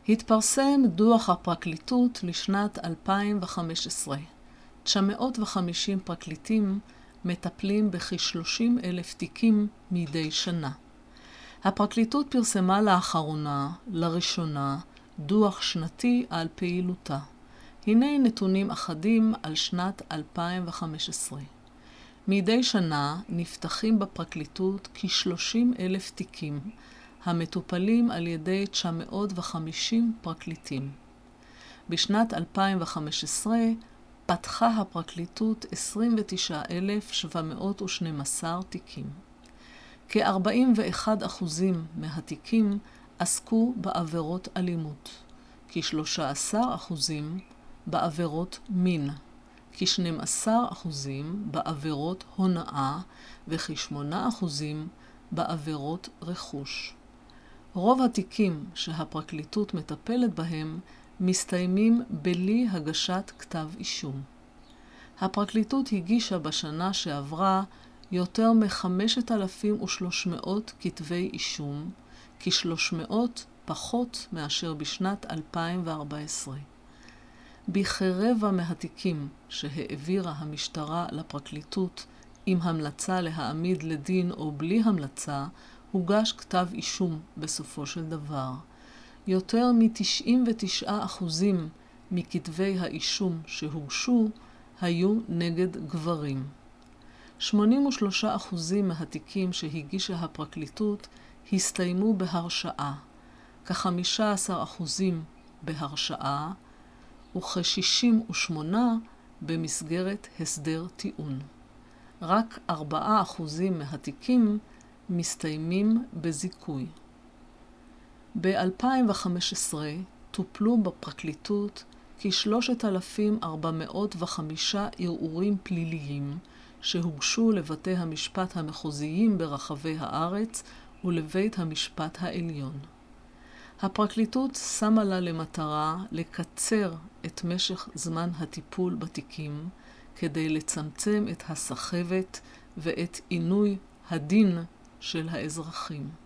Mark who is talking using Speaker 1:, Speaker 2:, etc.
Speaker 1: התפרסם דוח הפרקליטות לשנת 2015. 950 פרקליטים מטפלים בכ-30,000 תיקים מדי שנה. הפרקליטות פרסמה לראשונה, דוח שנתי על פעילותה. הנה נתונים אחדים על שנת 2015. מדי שנה נפתחים בפרקליטות כ-30,000 תיקים, המטופלים על ידי 950 פרקליטים. בשנת 2015 פתחה הפרקליטות 29,712 תיקים. כ-41% מהתיקים עסקו בעבירות אלימות, כ-13% בעבירות מין, כ-12% בעבירות הונאה וכ-8% בעבירות רכוש. רוב התיקים שהפרקליטות מטפלת בהם מסתיימים בלי הגשת כתב אישום. הפרקליטות הגישה בשנה שעברה יותר מ-5,300 כתבי אישום, כ-300 פחות מאשר בשנת 2014. בכרבע מהתיקים שהעבירה המשטרה לפרקליטות עם המלצה להעמיד לדין או בלי המלצה, הוגש כתב אישום בסופו של דבר. יותר מ-99% מכתבי האישום שהוגשו היו נגד גברים. 83% מהתיקים שהגישה הפרקליטות הסתיימו בהרשעה, כ-15% בהרשעה וכ-68 במסגרת הסדר טיעון. רק 4% מהתיקים מסתיימים בזיכוי. ב-2015 טופלו בפרקליטות כ-3,405 ערעורים פליליים שהוגשו לבתי המשפט המחוזיים ברחבי הארץ ולבית המשפט העליון. הפרקליטות שמה לה למטרה לקצר את משך זמן הטיפול בתיקים כדי לצמצם את הסחבת ואת עינוי הדין של האזרחים.